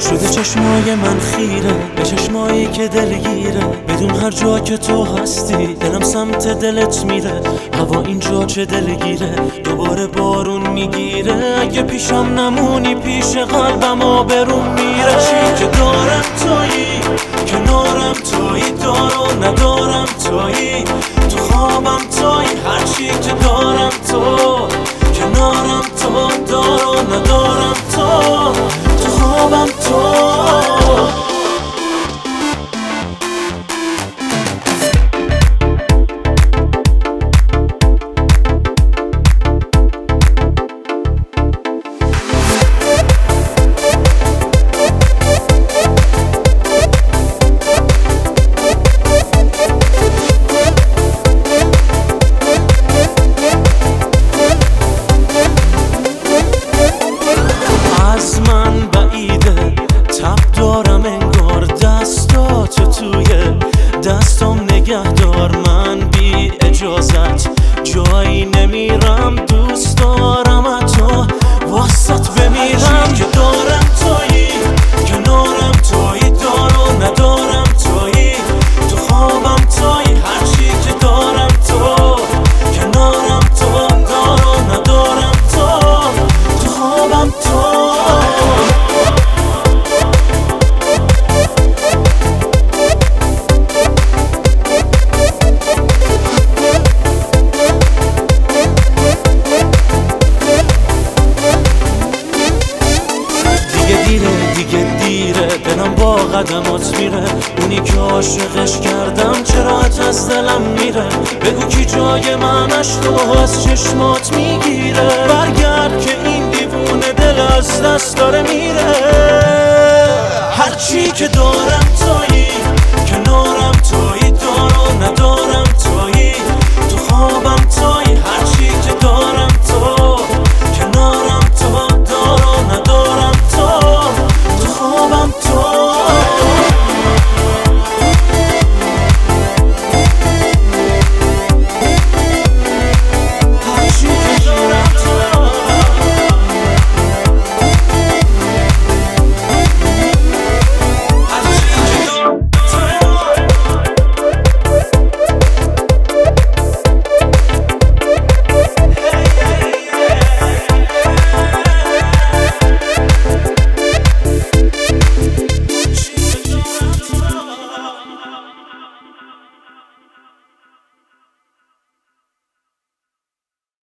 شده چشمای من خیره به چشمایی که دلگیره، بدون هر جا که تو هستی دلم سمت دلت میره. هوا اینجا چه دلگیره، دوباره بارون میگیره. اگه پیشم نمونی پیش قلبم آبروم میره. چی که دارم تویی، کنارم تویی، دارو ندارم تویی، تو خوابم تویی. هرچی که دارم تو، کنارم تو، دارو ندارم تو خوابم تو. از من بعیده تب دارم انگار، دستاتو توی دستم نگه دار. من بی اجازت جایی نمیرم، دوست دارم تو واسط بمیرم. که دارم تویی، کنارم تویی، دارو ندارم تویی، تو خوابم تویی. هرچی که دارم تو، کنارم تو، دارو ندارم تو خوابم تو. دیگه دیره دلم با قدمات میره. اونی که عاشقش کردم چرا از دلم میره. بگو کی جای منش رو از چشمات میگیره. برگرد که این دیوونه دل از دست داره میره. هرچی که دارم تویی، کنارم تویی، دارو ندارم تویی،